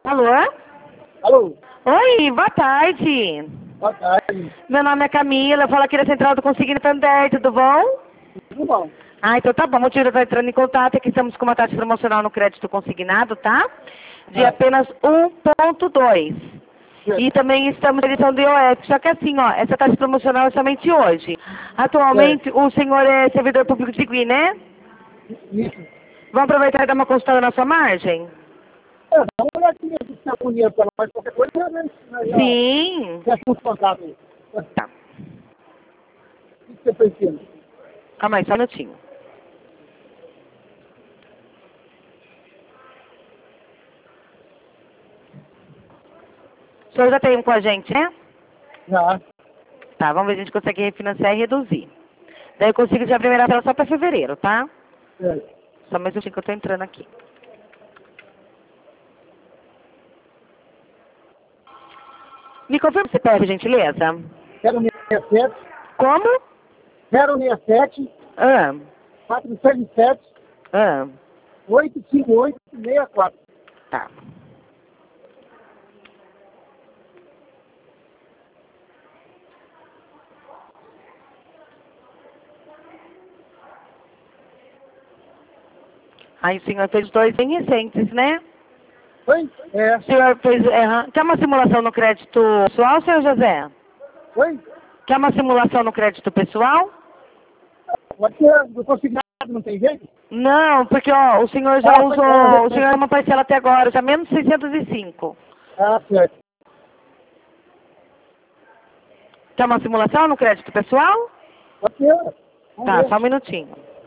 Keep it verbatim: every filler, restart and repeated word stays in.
Alô? Alô? Oi, boa tarde. Boa tarde. Meu nome é Camila, eu falo aqui da Central do Consignado Santander, tudo bom? Tudo bom? Ah, então tá bom. O tio está entrando em contato, aqui estamos com uma taxa promocional no crédito consignado, tá? De Ah. apenas um ponto dois. E também estamos na edição do I O F. Só que assim, ó, essa taxa promocional é somente hoje. Atualmente, o senhor é servidor público de Gui, né? Isso. Vamos aproveitar e dar uma consultada na sua margem? É, dá uma olhadinha se tem algum dinheiro para nós, qualquer coisa, né? Nós já Sim. já temos contato aí. Tá. O que você precisa? Calma aí, só um minutinho. O senhor já tem um com a gente, né? Já. Tá, vamos ver se a gente consegue refinanciar e reduzir. Daí eu consigo já a primeira tela só para fevereiro, tá? É. Só mais um minutinho que eu tô entrando aqui. Me confirma o C P F, gentileza? zero seis sete, Como? zero seis sete, Ah, quatro seis sete, ah, oito cinco oito, seis quatro. tá. Aí o senhor fez dois bem recentes, né? Oi? É. O senhor fez... É, quer uma simulação no crédito pessoal, senhor José? Oi? Quer uma simulação no crédito pessoal? Pode ser, do consignado, não tem jeito? Não, porque ó, o senhor já Ah, foi bom, usou... O né? senhor é uma parcela até agora, já menos seiscentos e cinco. Ah, certo. Quer uma simulação no crédito pessoal? Pode ser. Vamos Tá, ver. só um minutinho.